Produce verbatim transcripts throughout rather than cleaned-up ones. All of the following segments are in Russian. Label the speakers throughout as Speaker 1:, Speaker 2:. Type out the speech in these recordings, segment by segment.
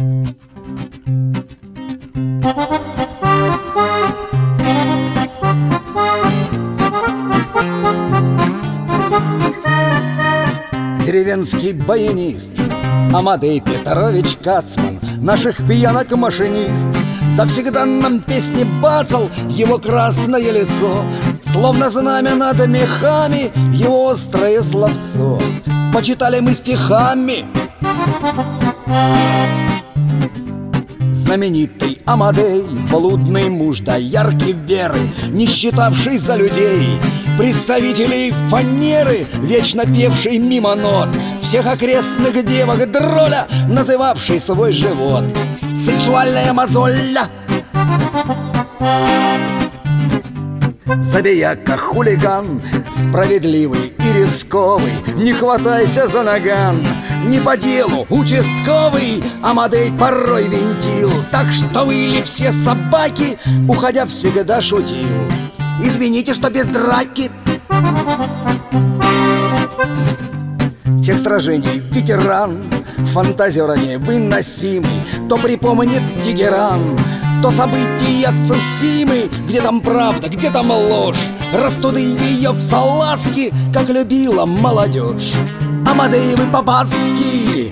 Speaker 1: Деревенский баянист Амадей Петрович Кацман, наших пьянок машинист, завсегда нам песни бацал его красное лицо, словно знамя над мехами его острое словцо. Почитали мы стихами знаменитый Амадей, блудный муж да яркий веры, не считавший за людей представителей фанеры, вечно певший мимо нот всех окрестных девок дроля, называвший свой живот сексуальная мозоля. Забияка хулиган, справедливый и рисковый, не хватайся за наган, не по делу участковый Амадей порой винтил, так что выли все собаки, уходя всегда шутил: извините, что без драки. Тех сражений ветеран, фантазер невыносимый, то припомнит Тегеран, то события Цусимы, где там правда, где там ложь, растуды ее в салазки, как любила молодежь. Амадеевы побаски.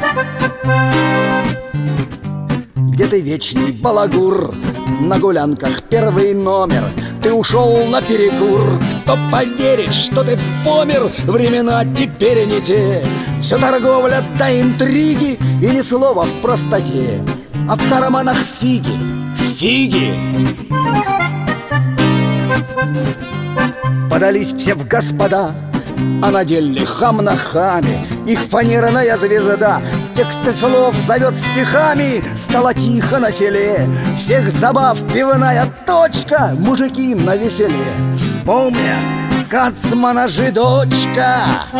Speaker 1: Где ты, вечный балагур, на гулянках первый номер, ты ушел на перекур. Кто поверит, что ты помер, времена теперь не те. Все торговля до интриги и ни слова в простоте, а в карманах фиги, фиги. Подались все в господа, а на деле хам на хаме. Их фанерная звезда тексты слов зовет стихами. Стало тихо на селе, всех забав пивная точка, мужики на веселе вспомня Кацмана же дочка.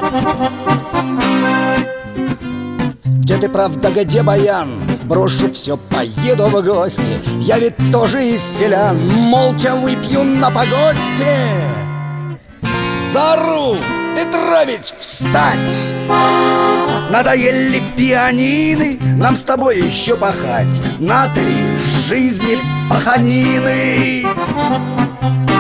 Speaker 1: Где ты, правда, где баян? Брошу все, поеду в гости. Я ведь тоже из селян, молча выпью на погосте. Зару, Петрович, встать! Надоели пианины, нам с тобой еще пахать на три жизни паханины.